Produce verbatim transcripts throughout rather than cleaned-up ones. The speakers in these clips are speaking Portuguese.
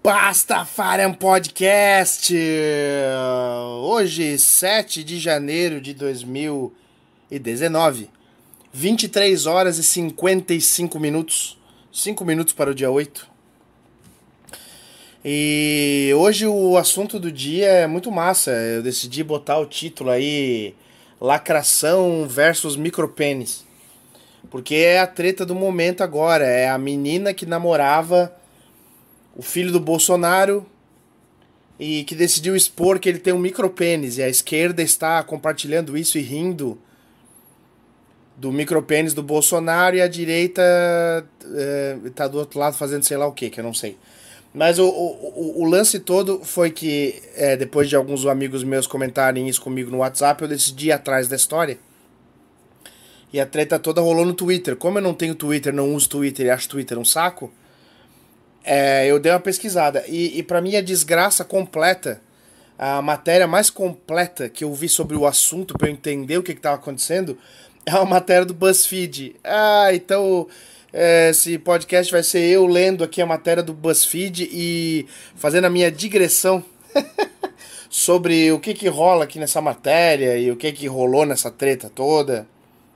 Pastafarian Podcast! Hoje, sete de janeiro de dois mil e dezenove, vinte e três horas e cinquenta e cinco minutos, cinco minutos para o dia oito. E hoje o assunto do dia é muito massa. Eu decidi botar o título aí: Lacração versus micropênis. Porque é a treta do momento agora. É a menina que namorava o filho do Bolsonaro e que decidiu expor que ele tem um micropênis. E a esquerda está compartilhando isso e rindo do micropênis do Bolsonaro, e a direita está é, do outro lado fazendo sei lá o que, que eu não sei. Mas o, o, o lance todo foi que, é, depois de alguns amigos meus comentarem isso comigo no WhatsApp, eu decidi ir atrás da história. E a treta toda rolou no Twitter. Como eu não tenho Twitter, não uso Twitter e acho Twitter um saco, é, eu dei uma pesquisada. E, e pra mim a desgraça completa, a matéria mais completa que eu vi sobre o assunto, pra eu entender o que estava acontecendo, é uma matéria do BuzzFeed. Ah, então é, esse podcast vai ser eu lendo aqui a matéria do BuzzFeed e fazendo a minha digressão sobre o que que rola aqui nessa matéria e o que que rolou nessa treta toda.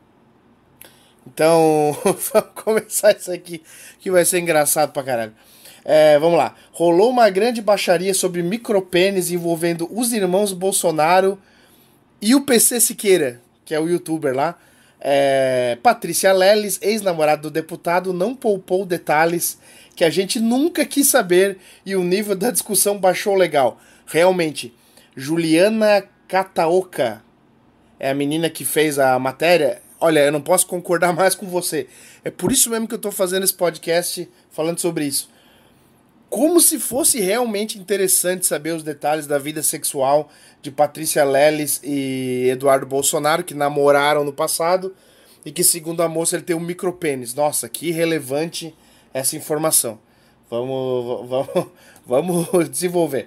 Então, vamos começar isso aqui, que vai ser engraçado pra caralho. É, vamos lá. Rolou uma grande baixaria sobre micropênis envolvendo os irmãos Bolsonaro e o P C Siqueira, que é o youtuber lá. É, Patrícia Leles, ex-namorada do deputado, não poupou detalhes que a gente nunca quis saber e o nível da discussão baixou legal. Realmente, Juliana Cataoca é a menina que fez a matéria. Olha, eu não posso concordar mais com você. É por isso mesmo que eu tô fazendo esse podcast falando sobre isso. Como se fosse realmente interessante saber os detalhes da vida sexual de Patrícia Leles e Eduardo Bolsonaro, que namoraram no passado e que, segundo a moça, ele tem um micropênis. Nossa, que relevante essa informação. Vamos, vamos, vamos desenvolver.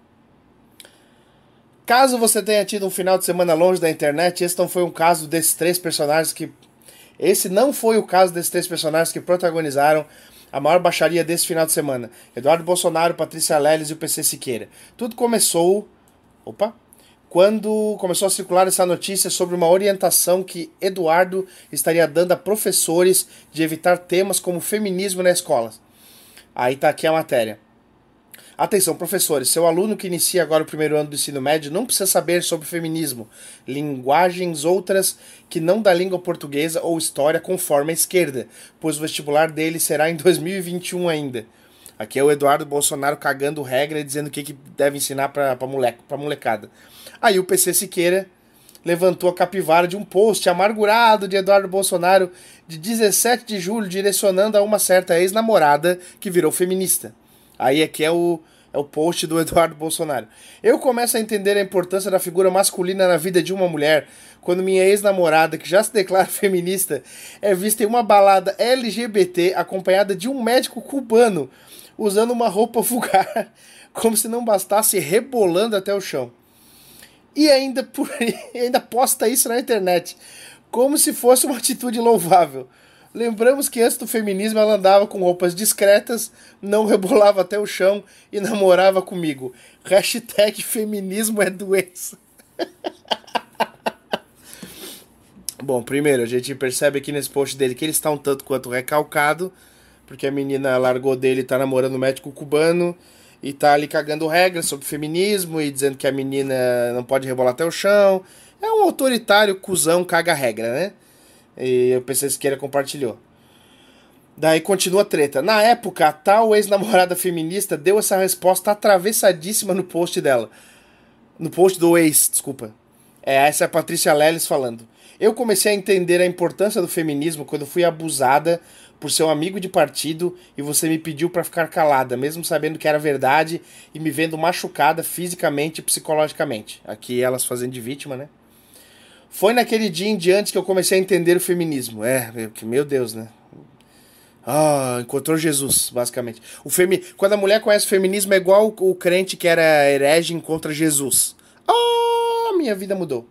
Caso você tenha tido um final de semana longe da internet, esse não foi um caso desses três personagens que... Esse não foi o caso desses três personagens que protagonizaram a maior baixaria desse final de semana: Eduardo Bolsonaro, Patrícia Leles e o P C Siqueira. Tudo começou... Opa! Quando começou a circular essa notícia sobre uma orientação que Eduardo estaria dando a professores de evitar temas como feminismo na escola. Aí tá aqui a matéria. Atenção, professores, seu aluno que inicia agora o primeiro ano do ensino médio não precisa saber sobre feminismo, linguagens outras que não da língua portuguesa ou história conforme a esquerda, pois o vestibular dele será em dois mil e vinte e um ainda. Aqui é o Eduardo Bolsonaro cagando regra e dizendo o que, que deve ensinar pra, pra, moleque, pra molecada. Aí o P C Siqueira levantou a capivara de um post amargurado de Eduardo Bolsonaro de dezessete de julho, direcionando a uma certa ex-namorada que virou feminista. Aí aqui é o, é o post do Eduardo Bolsonaro. Eu começo a entender a importância da figura masculina na vida de uma mulher quando minha ex-namorada, que já se declara feminista, é vista em uma balada L G B T acompanhada de um médico cubano usando uma roupa vulgar, como se não bastasse, rebolando até o chão. E ainda, por, ainda posta isso na internet, como se fosse uma atitude louvável. Lembramos que antes do feminismo ela andava com roupas discretas, não rebolava até o chão e namorava comigo. Hashtag feminismo é doença. Bom, primeiro, a gente percebe aqui nesse post dele que ele está um tanto quanto recalcado, porque a menina largou dele e tá namorando um médico cubano e tá ali cagando regras sobre feminismo e dizendo que a menina não pode rebolar até o chão. É um autoritário cuzão caga-regra, né? E o P C Siqueira compartilhou. Daí continua a treta. Na época, a tal ex-namorada feminista deu essa resposta atravessadíssima no post dela. No post do ex, desculpa. É, essa é a Patrícia Leles falando. Eu comecei a entender a importância do feminismo quando fui abusada por seu amigo de partido e você me pediu pra ficar calada, mesmo sabendo que era verdade e me vendo machucada fisicamente e psicologicamente. Aqui elas fazendo de vítima, né? Foi naquele dia em diante que eu comecei a entender o feminismo. É, meu Deus, né? Ah, encontrou Jesus, basicamente. O femi... Quando a mulher conhece o feminismo, é igual o crente que era herege encontra Jesus. Ah, minha vida mudou.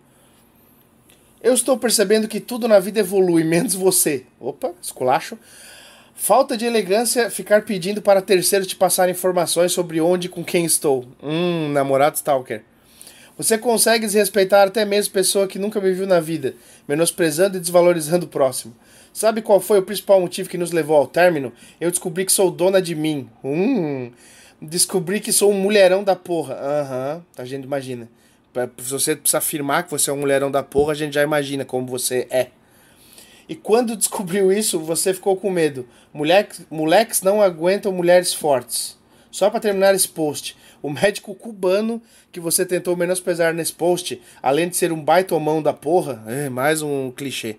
Eu estou percebendo que tudo na vida evolui, menos você. Opa, esculacho. Falta de elegância ficar pedindo para terceiros te passar informações sobre onde e com quem estou. Hum, namorado stalker. Você consegue desrespeitar até mesmo pessoa que nunca me viu na vida, menosprezando e desvalorizando o próximo. Sabe qual foi o principal motivo que nos levou ao término? Eu descobri que sou dona de mim. Hum, descobri que sou um mulherão da porra. Aham, uhum, a gente imagina. Se você precisa afirmar que você é um mulherão da porra, a gente já imagina como você é. E quando descobriu isso, você ficou com medo. Moleques, moleques não aguentam mulheres fortes. Só para terminar esse post, o médico cubano que você tentou menosprezar nesse post, além de ser um baitomão da porra, é mais um clichê.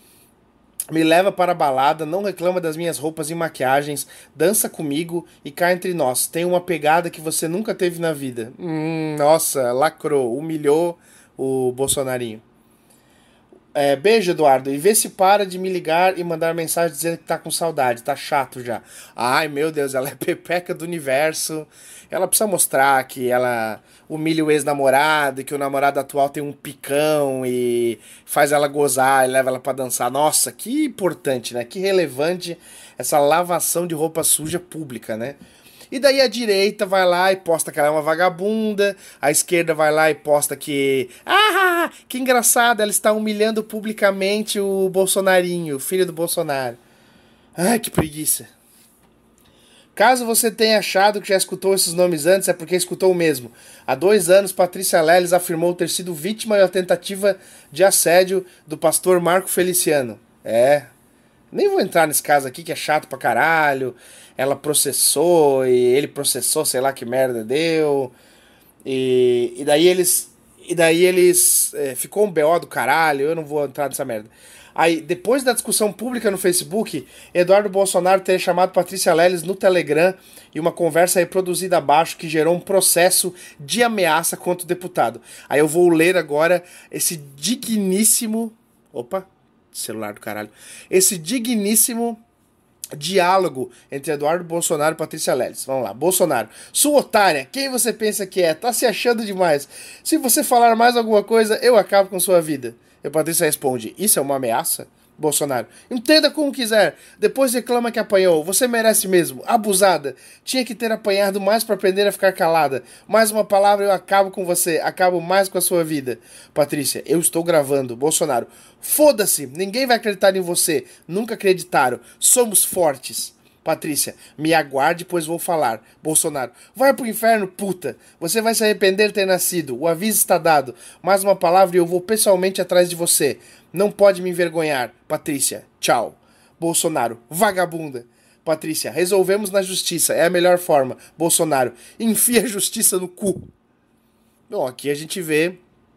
Me leva para a balada, não reclama das minhas roupas e maquiagens, dança comigo e cá entre nós. Tem uma pegada que você nunca teve na vida. Hum, nossa, lacrou, humilhou o Bolsonarinho. É, beijo, Eduardo. E vê se para de me ligar e mandar mensagem dizendo que tá com saudade. Tá chato já. Ai, meu Deus, ela é pepeca do universo. Ela precisa mostrar que ela humilha o ex-namorado, que o namorado atual tem um picão e faz ela gozar e leva ela pra dançar. Nossa, que importante, né? Que relevante essa lavação de roupa suja pública, né? E daí a direita vai lá e posta que ela é uma vagabunda, a esquerda vai lá e posta que... Ah, que engraçado, ela está humilhando publicamente o Bolsonarinho, o filho do Bolsonaro. Ai, que preguiça. Caso você tenha achado que já escutou esses nomes antes, é porque escutou mesmo. Há dois anos, Patrícia Leles afirmou ter sido vítima da tentativa de assédio do pastor Marco Feliciano. É... Nem vou entrar nesse caso aqui, que é chato pra caralho. Ela processou e ele processou, sei lá que merda deu. E, e daí eles... E daí eles... É, ficou um B O do caralho, eu não vou entrar nessa merda. Aí, depois da discussão pública no Facebook, Eduardo Bolsonaro teria chamado Patrícia Leles no Telegram e uma conversa reproduzida abaixo que gerou um processo de ameaça contra o deputado. Aí eu vou ler agora esse digníssimo... Opa... celular do caralho, esse digníssimo diálogo entre Eduardo Bolsonaro e Patrícia Leles. Vamos lá, Bolsonaro. Sua otária, quem você pensa que é? Tá se achando demais. Se você falar mais alguma coisa, eu acabo com sua vida. E Patrícia responde, isso é uma ameaça? Bolsonaro, entenda como quiser, depois reclama que apanhou, você merece mesmo, abusada, tinha que ter apanhado mais para aprender a ficar calada, mais uma palavra eu acabo com você, acabo mais com a sua vida. Patrícia, eu estou gravando. Bolsonaro, foda-se, ninguém vai acreditar em você, nunca acreditaram, somos fortes. Patrícia, me aguarde, pois vou falar. Bolsonaro, vai pro inferno, puta. Você vai se arrepender de ter nascido. O aviso está dado. Mais uma palavra e eu vou pessoalmente atrás de você. Não pode me envergonhar. Patrícia, tchau. Bolsonaro, vagabunda. Patrícia, resolvemos na justiça. É a melhor forma. Bolsonaro, enfia a justiça no cu. Bom, aqui a gente vê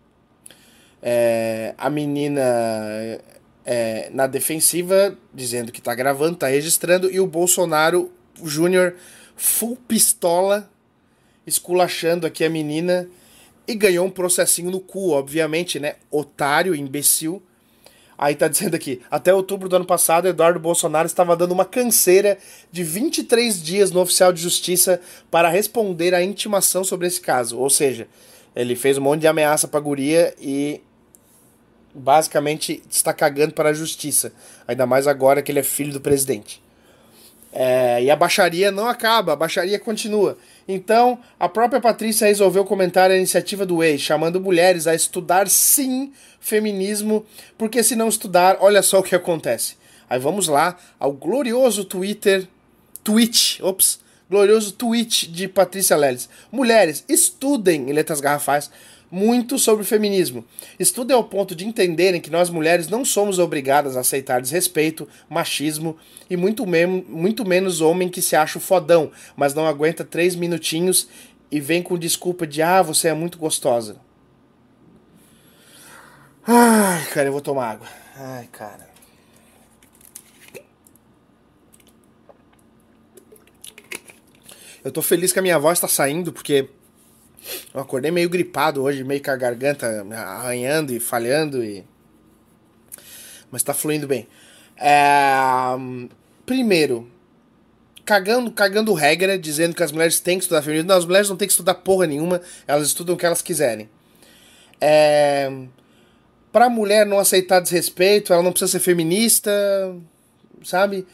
é, a menina... É, na defensiva, dizendo que tá gravando, tá registrando, e o Bolsonaro Júnior full pistola, esculachando aqui a menina, e ganhou um processinho no cu, obviamente, né? Otário, imbecil. Aí tá dizendo aqui, até outubro do ano passado, Eduardo Bolsonaro estava dando uma canseira de vinte e três dias no oficial de justiça para responder à intimação sobre esse caso. Ou seja, ele fez um monte de ameaça pra guria e... basicamente está cagando para a justiça. Ainda mais agora que ele é filho do presidente. É, e a baixaria não acaba, a baixaria continua. Então, a própria Patrícia resolveu comentar a iniciativa do ex, chamando mulheres a estudar sim feminismo, porque se não estudar, olha só o que acontece. Aí vamos lá ao glorioso Twitter, tweet, ops, glorioso tweet de Patrícia Leles. Mulheres, estudem, em letras garrafais, muito sobre o feminismo. Estudem ao ponto de entenderem que nós mulheres não somos obrigadas a aceitar desrespeito, machismo e muito, men- muito menos homem que se acha o fodão, mas não aguenta três minutinhos e vem com desculpa de ah, você é muito gostosa. Ai, cara, eu vou tomar água. Ai, cara. Eu tô feliz que a minha voz tá saindo, porque eu acordei meio gripado hoje, meio com a garganta arranhando e falhando, e... mas tá fluindo bem. É... Primeiro, cagando, cagando regra, dizendo que as mulheres têm que estudar feminismo. Não, as mulheres não têm que estudar porra nenhuma, elas estudam o que elas quiserem. É... Pra mulher não aceitar desrespeito, ela não precisa ser feminista, sabe?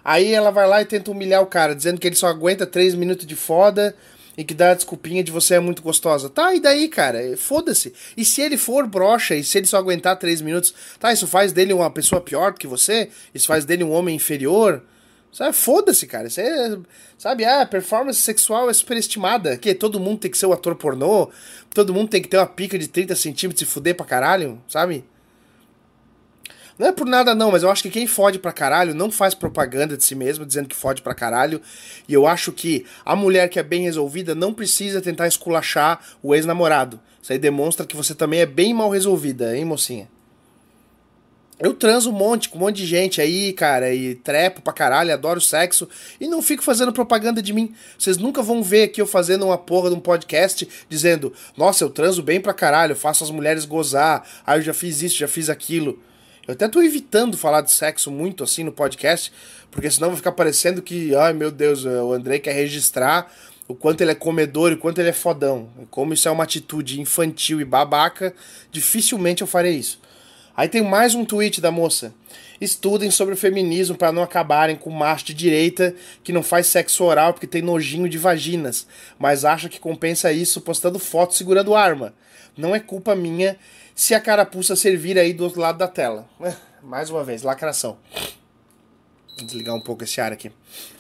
Aí ela vai lá e tenta humilhar o cara, dizendo que ele só aguenta três minutos de foda e que dá a desculpinha de você é muito gostosa. Tá, e daí, cara? Foda-se. E se ele for broxa, e se ele só aguentar três minutos, tá, isso faz dele uma pessoa pior do que você? Isso faz dele um homem inferior? Sabe, foda-se, cara. Isso é, sabe, ah, performance sexual é superestimada. Que todo mundo tem que ser o ator pornô, todo mundo tem que ter uma pica de trinta centímetros e fuder pra caralho, sabe? Não é por nada não, mas eu acho que quem fode pra caralho não faz propaganda de si mesmo, dizendo que fode pra caralho. E eu acho que a mulher que é bem resolvida não precisa tentar esculachar o ex-namorado. Isso aí demonstra que você também é bem mal resolvida, hein, mocinha? Eu transo um monte, com um monte de gente aí, cara, e trepo pra caralho, adoro sexo, e não fico fazendo propaganda de mim. Vocês nunca vão ver aqui eu fazendo uma porra de um podcast dizendo, nossa, eu transo bem pra caralho, eu faço as mulheres gozar, ah, eu já fiz isso, já fiz aquilo. Eu até tô evitando falar de sexo muito assim no podcast, porque senão vai ficar parecendo que, ai meu Deus, o Andrei quer registrar o quanto ele é comedor e o quanto ele é fodão. Como isso é uma atitude infantil e babaca, dificilmente eu farei isso. Aí tem mais um tweet da moça. Estudem sobre o feminismo para não acabarem com o macho de direita que não faz sexo oral porque tem nojinho de vaginas, mas acha que compensa isso postando foto segurando arma. Não é culpa minha se a carapuça servir aí do outro lado da tela. Mais uma vez, lacração. Vou desligar um pouco esse ar aqui.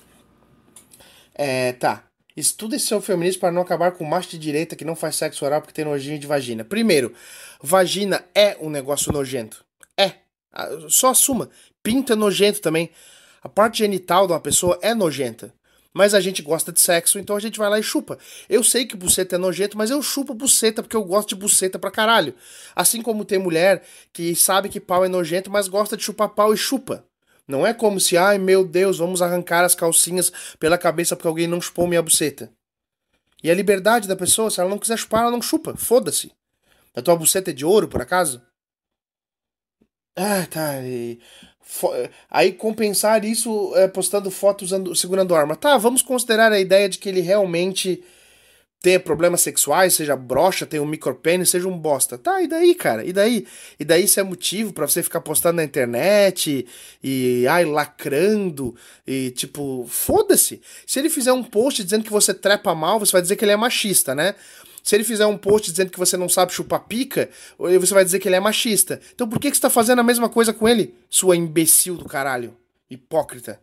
É, tá. Estudem sobre o feminismo para não acabar com o macho de direita que não faz sexo oral porque tem nojinho de vagina. Primeiro, vagina é um negócio nojento. É. Só assuma. Pinto é nojento também. A parte genital de uma pessoa é nojenta. Mas a gente gosta de sexo, então a gente vai lá e chupa. Eu sei que buceta é nojento, mas eu chupo buceta porque eu gosto de buceta pra caralho. Assim como tem mulher que sabe que pau é nojento, mas gosta de chupar pau e chupa. Não é como se, ai meu Deus, vamos arrancar as calcinhas pela cabeça porque alguém não chupou minha buceta. E a liberdade da pessoa, se ela não quiser chupar, ela não chupa. Foda-se. A tua buceta é de ouro, por acaso? Ah, tá. E... Aí compensar isso é, postando fotos usando, segurando arma. Tá, vamos considerar a ideia de que ele realmente tenha problemas sexuais, seja broxa, tenha um micropênis, seja um bosta. Tá, e daí, cara? E daí? E daí isso é motivo pra você ficar postando na internet e, e ai, lacrando e tipo, foda-se. Se ele fizer um post dizendo que você trepa mal, você vai dizer que ele é machista, né? Se ele fizer um post dizendo que você não sabe chupar pica, você vai dizer que ele é machista. Então por que, que você tá fazendo a mesma coisa com ele, sua imbecil do caralho? Hipócrita.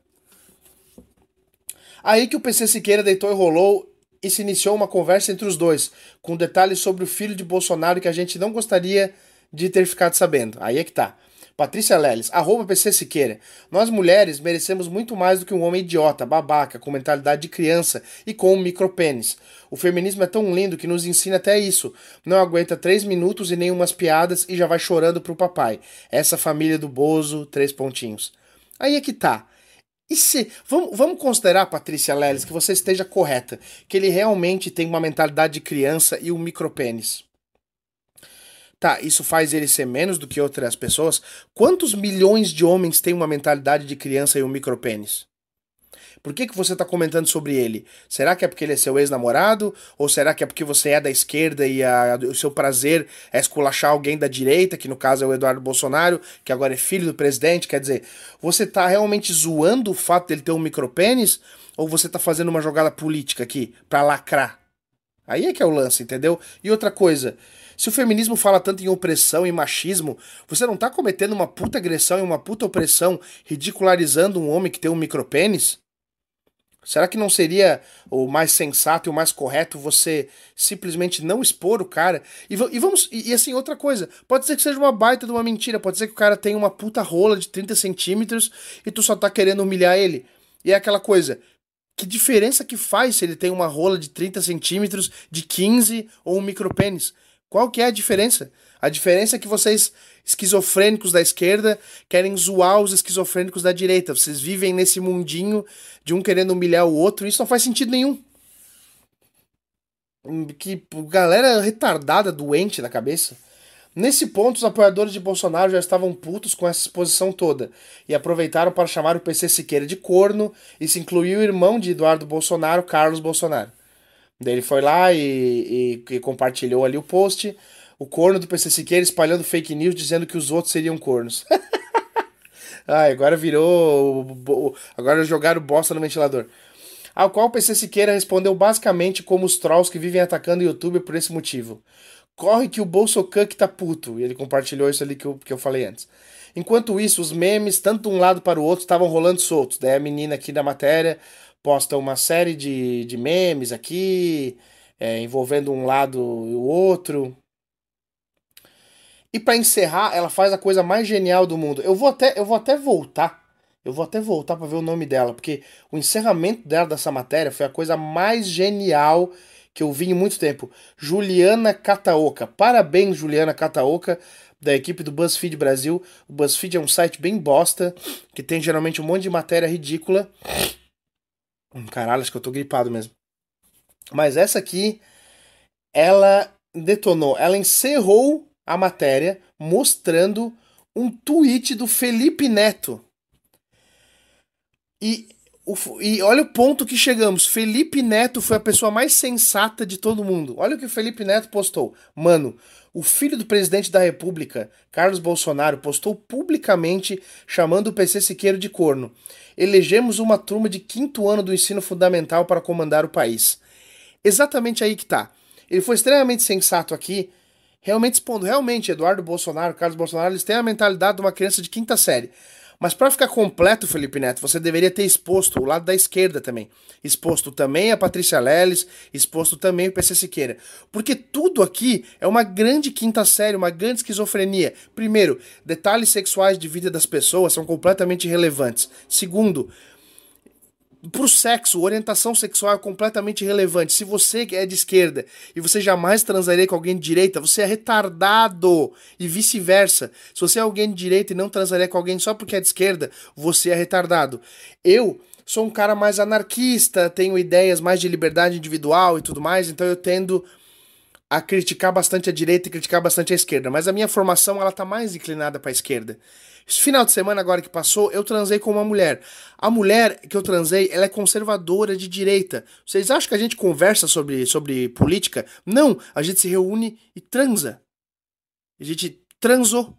Aí que o P C Siqueira deitou e rolou e se iniciou uma conversa entre os dois, com detalhes sobre o filho de Bolsonaro que a gente não gostaria de ter ficado sabendo. Aí é que tá. Patrícia Leles, arroba P C Siqueira. Nós mulheres merecemos muito mais do que um homem idiota, babaca, com mentalidade de criança e com um micropênis. O feminismo é tão lindo que nos ensina até isso. Não aguenta três minutos e nenhumas piadas e já vai chorando pro papai. Essa família do Bozo, três pontinhos. Aí é que tá. E se, vamos, vamos considerar, Patrícia Leles, que você esteja correta, que ele realmente tem uma mentalidade de criança e um micropênis. Tá, isso faz ele ser menos do que outras pessoas? Quantos milhões de homens têm uma mentalidade de criança e um micropênis? Por que, que você está comentando sobre ele? Será que é porque ele é seu ex-namorado? Ou será que é porque você é da esquerda e a, o seu prazer é esculachar alguém da direita, que no caso é o Eduardo Bolsonaro, que agora é filho do presidente? Quer dizer, você está realmente zoando o fato dele ter um micropênis? Ou você está fazendo uma jogada política aqui, pra lacrar? Aí é que é o lance, entendeu? E outra coisa, se o feminismo fala tanto em opressão e machismo, você não tá cometendo uma puta agressão e uma puta opressão ridicularizando um homem que tem um micropênis? Será que não seria o mais sensato e o mais correto você simplesmente não expor o cara? E, e vamos. E, e assim, outra coisa, pode ser que seja uma baita de uma mentira, pode ser que o cara tenha uma puta rola de trinta centímetros e tu só tá querendo humilhar ele. E é aquela coisa. Que diferença que faz se ele tem uma rola de trinta centímetros, de quinze ou um micropênis? Qual que é a diferença? A diferença é que vocês, esquizofrênicos da esquerda, querem zoar os esquizofrênicos da direita. Vocês vivem nesse mundinho de um querendo humilhar o outro, e isso não faz sentido nenhum. Que galera retardada, doente da cabeça. Nesse ponto, os apoiadores de Bolsonaro já estavam putos com essa exposição toda e aproveitaram para chamar o P C Siqueira de corno e se incluiu o irmão de Eduardo Bolsonaro, Carlos Bolsonaro. Daí ele foi lá e, e, e compartilhou ali o post, o corno do P C Siqueira espalhando fake news dizendo que os outros seriam cornos. Ah, agora virou. Agora jogaram bosta no ventilador. Ao qual o P C Siqueira respondeu basicamente como os trolls que vivem atacando o YouTube por esse motivo. Corre que o Bolsocuk tá puto. E ele compartilhou isso ali que eu, que eu falei antes. Enquanto isso, os memes, tanto de um lado para o outro, estavam rolando soltos. Daí a menina aqui da matéria posta uma série de, de memes aqui, é, envolvendo um lado e o outro. E para encerrar, ela faz a coisa mais genial do mundo. Eu vou até, eu vou até voltar. Eu vou até voltar para ver o nome dela, porque o encerramento dela dessa matéria foi a coisa mais genial que eu vi em muito tempo. Juliana Kataoka. Parabéns, Juliana Kataoka, da equipe do BuzzFeed Brasil. O BuzzFeed é um site bem bosta, que tem geralmente um monte de matéria ridícula. Hum, Caralho, acho que eu tô gripado mesmo. Mas essa aqui, ela detonou. Ela encerrou a matéria mostrando um tweet do Felipe Neto. E, o, e olha o ponto que chegamos. Felipe Neto foi a pessoa mais sensata de todo mundo. Olha o que o Felipe Neto postou. Mano, o filho do presidente da República, Carlos Bolsonaro, postou publicamente chamando o P C Siqueiro de corno. Elegemos uma turma de quinto ano do ensino fundamental para comandar o país. Exatamente aí que tá. Ele foi extremamente sensato aqui, realmente expondo, realmente, Eduardo Bolsonaro, Carlos Bolsonaro, eles têm a mentalidade de uma criança de quinta série. Mas para ficar completo, Felipe Neto, você deveria ter exposto o lado da esquerda também. Exposto também a Patrícia Leles, exposto também o P C Siqueira. Porque tudo aqui é uma grande quinta série, uma grande esquizofrenia. Primeiro, detalhes sexuais de vida das pessoas são completamente irrelevantes. Segundo, pro sexo, orientação sexual é completamente irrelevante. Se você é de esquerda e você jamais transaria com alguém de direita, você é retardado. E vice-versa. Se você é alguém de direita e não transaria com alguém só porque é de esquerda, você é retardado. Eu sou um cara mais anarquista, tenho ideias mais de liberdade individual e tudo mais, então eu tendo a criticar bastante a direita e criticar bastante a esquerda. Mas a minha formação, ela tá mais inclinada para a esquerda. Esse final de semana agora que passou, eu transei com uma mulher. A mulher que eu transei, ela é conservadora de direita. Vocês acham que a gente conversa sobre, sobre política? Não, a gente se reúne e transa. A gente transou.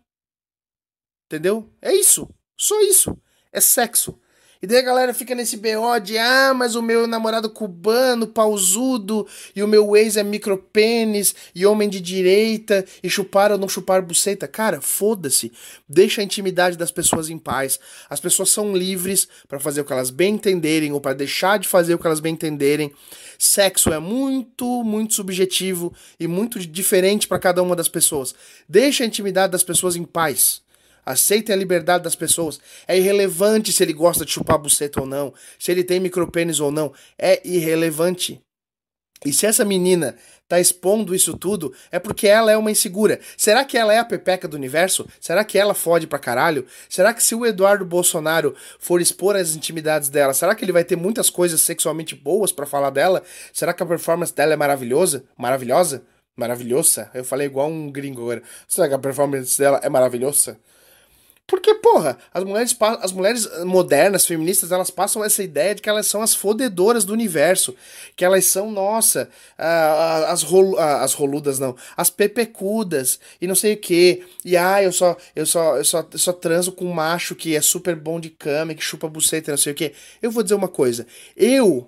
Entendeu? É isso. Só isso. É sexo. E daí a galera fica nesse B O de ah, mas o meu namorado cubano, pausudo, e o meu ex é micropênis, e homem de direita, e chupar ou não chupar buceta. Cara, foda-se. Deixa a intimidade das pessoas em paz. As pessoas são livres para fazer o que elas bem entenderem, ou para deixar de fazer o que elas bem entenderem. Sexo é muito, muito subjetivo e muito diferente para cada uma das pessoas. Deixa a intimidade das pessoas em paz. Aceitem a liberdade das pessoas. É irrelevante se ele gosta de chupar buceta ou não, se ele tem micropênis ou não. É irrelevante. E se essa menina tá expondo isso tudo, é porque ela é uma insegura. Será que ela é a pepeca do universo? Será que ela fode pra caralho? Será que se o Eduardo Bolsonaro for expor as intimidades dela, será que ele vai ter muitas coisas sexualmente boas pra falar dela? Será que a performance dela é maravilhosa? Maravilhosa? Maravilhosa? Eu falei igual um gringo agora. Será que a performance dela é maravilhosa? Porque, porra, as mulheres, as mulheres modernas, feministas, elas passam essa ideia de que elas são as fodedoras do universo. Que elas são, nossa, uh, as, rol, uh, as roludas, não, as pepecudas e não sei o que. E, ah, eu só, eu, só, eu, só, eu só transo com um macho que é super bom de cama, que chupa buceta e não sei o que. Eu vou dizer uma coisa. Eu,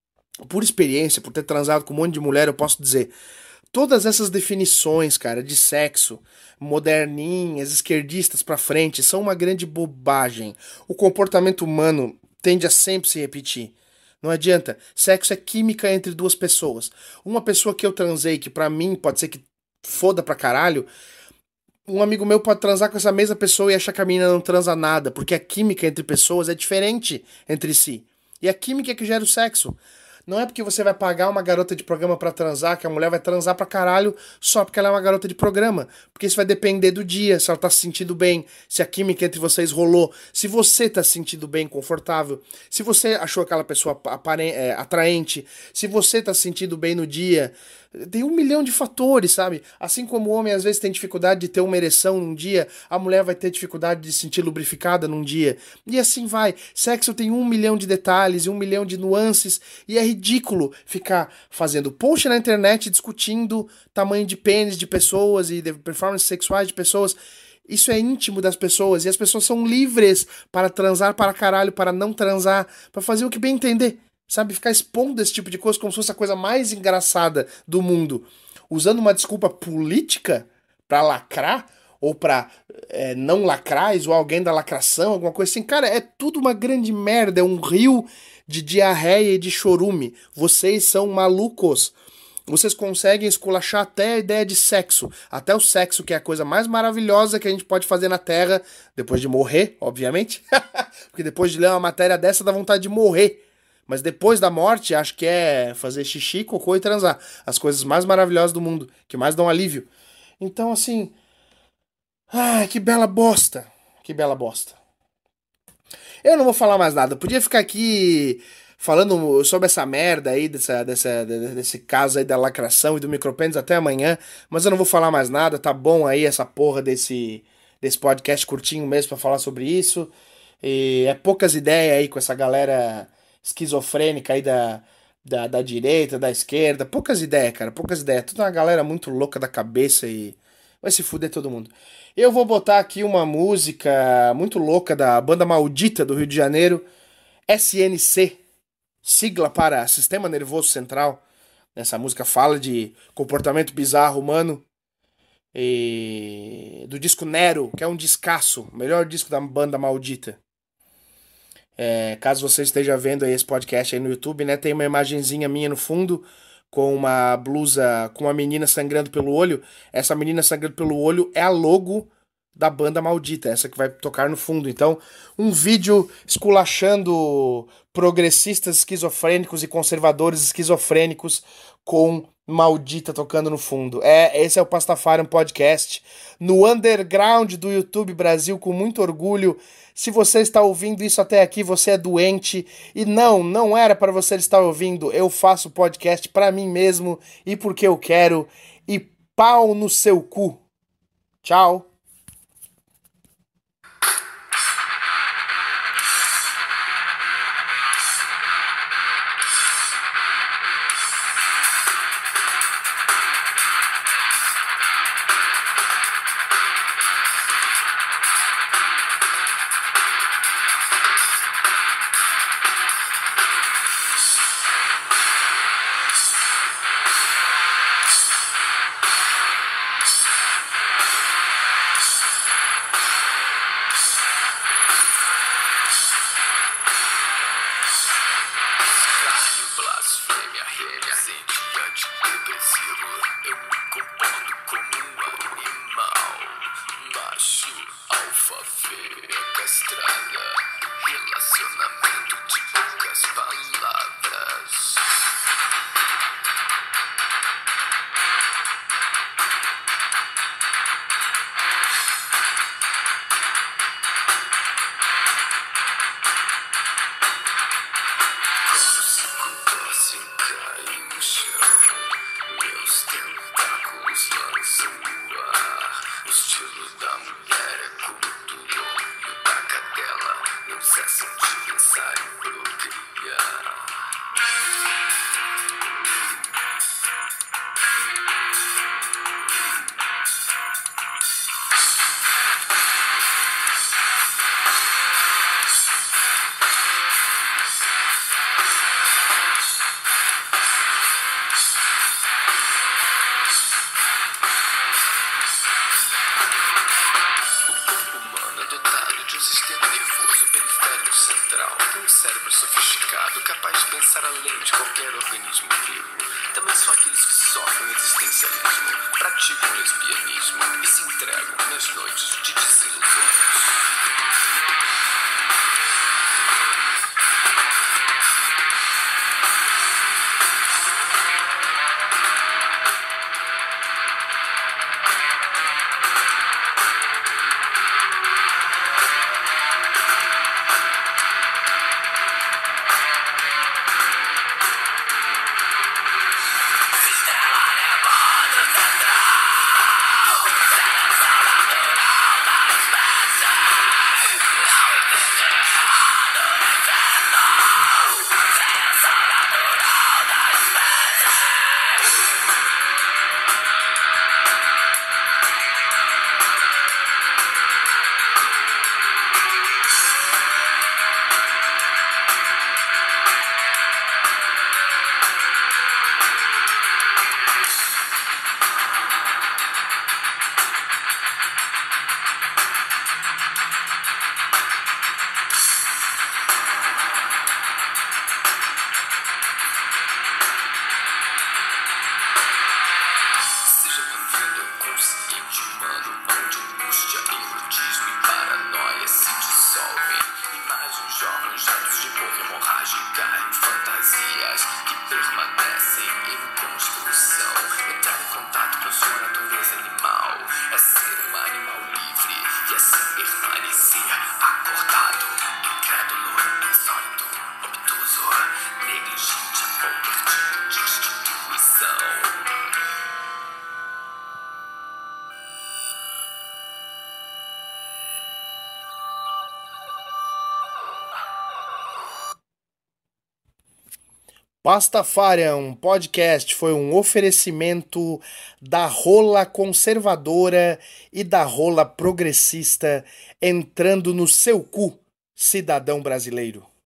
por experiência, por ter transado com um monte de mulher, eu posso dizer... Todas essas definições, cara, de sexo, moderninhas, esquerdistas pra frente, são uma grande bobagem. O comportamento humano tende a sempre se repetir. Não adianta. Sexo é química entre duas pessoas. Uma pessoa que eu transei, que pra mim pode ser que foda pra caralho, um amigo meu pode transar com essa mesma pessoa e achar que a menina não transa nada, porque a química entre pessoas é diferente entre si. E a química é que gera o sexo. Não é porque você vai pagar uma garota de programa pra transar, que a mulher vai transar pra caralho só porque ela é uma garota de programa. Porque isso vai depender do dia, se ela tá se sentindo bem, se a química entre vocês rolou, se você tá se sentindo bem, confortável, se você achou aquela pessoa é, atraente, se você tá se sentindo bem no dia. Tem um milhão de fatores, sabe? Assim como o homem às vezes tem dificuldade de ter uma ereção num dia, a mulher vai ter dificuldade de se sentir lubrificada num dia. E assim vai. Sexo tem um milhão de detalhes e um milhão de nuances. E é ridículo ficar fazendo post na internet discutindo tamanho de pênis de pessoas e de performances sexuais de pessoas. Isso é íntimo das pessoas e as pessoas são livres para transar para caralho, para não transar, para fazer o que bem entender, sabe? Ficar expondo esse tipo de coisa como se fosse a coisa mais engraçada do mundo, usando uma desculpa política para lacrar ou pra é, não lacrar, ou alguém da lacração, alguma coisa assim. Cara, é tudo uma grande merda, é um rio de diarreia e de chorume. Vocês são malucos. Vocês conseguem esculachar até a ideia de sexo. Até o sexo, que é a coisa mais maravilhosa que a gente pode fazer na Terra, depois de morrer, obviamente. Porque depois de ler uma matéria dessa dá vontade de morrer. Mas depois da morte, acho que é fazer xixi, cocô e transar. As coisas mais maravilhosas do mundo, que mais dão alívio. Então, assim... Ai, que bela bosta. Que bela bosta. Eu não vou falar mais nada. Eu podia ficar aqui falando sobre essa merda aí, dessa, dessa, desse caso aí da lacração e do micropênis até amanhã, mas eu não vou falar mais nada. Tá bom aí essa porra desse, desse podcast curtinho mesmo pra falar sobre isso. E é poucas ideias aí com essa galera esquizofrênica aí da, da, da direita, da esquerda. Poucas ideias, cara. Poucas ideias. Toda uma galera muito louca da cabeça e vai se fuder todo mundo. Eu vou botar aqui uma música muito louca da banda maldita do Rio de Janeiro, S N C, sigla para Sistema Nervoso Central. Essa música fala de comportamento bizarro humano. E do disco Nero, que é um descasso, o melhor disco da banda maldita. É, caso você esteja vendo aí esse podcast aí no YouTube, né, tem uma imagenzinha minha no fundo com uma blusa com uma menina sangrando pelo olho. Essa menina sangrando pelo olho é a logo da banda maldita, essa que vai tocar no fundo. Então, um vídeo esculachando progressistas esquizofrênicos e conservadores esquizofrênicos com maldita tocando no fundo. É, esse é o Pastafarian Podcast, no underground do YouTube Brasil, com muito orgulho. Se você está ouvindo isso até aqui, você é doente. E não, não era para você estar ouvindo. Eu faço podcast para mim mesmo e porque eu quero. E pau no seu cu. Tchau. cérebro sofisticado, capaz de pensar além de qualquer organismo vivo. Também são aqueles que sofrem existencialismo, praticam lesbianismo e se entregam nas noites de desilusões. seguinte, mano, onde angústia, erotismo e paranoia se dissolvem em mais um jogo, jatos de boca hemorrágica em fantasias que permanecem em construção. Entrar em contato com sua natureza animal é ser um animal livre e assim permanecer acordado, incrédulo, insólito, obtuso, negligente a qualquer tipo de instituição. Pastafarian Podcast foi um oferecimento da rola conservadora e da rola progressista entrando no seu cu, cidadão brasileiro.